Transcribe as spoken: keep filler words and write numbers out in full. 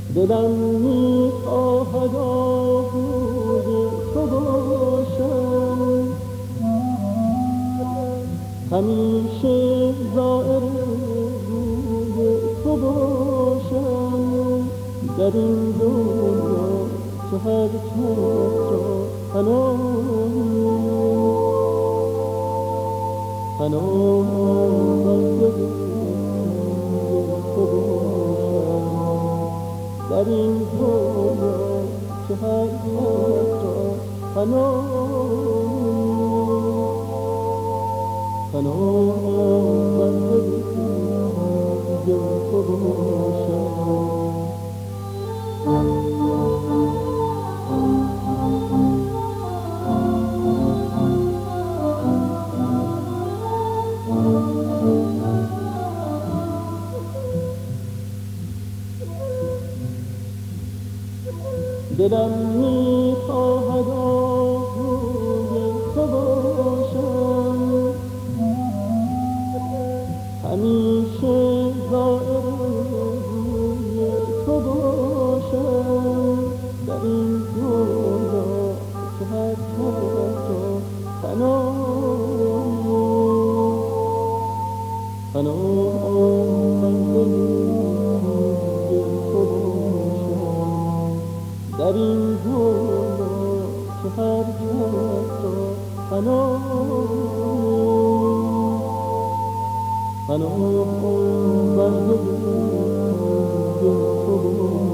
دلم میخواهد آهوی تو باشم، همیشه زائر روی تو باشم. در این دنیا که هر کس را پناهی پناه بر دل تو باشم. در این دنیا که هر کس را پناهی پناه بر دل تو باشم. دلم میخواهد آهوی تو باشم، همیشه زائر روی تو باشم. در این دنیا که هر کس را پناهی پناه بر دل تو باشم. در این دنیا که هر کس را پناهی پناه بر دل تو باشم.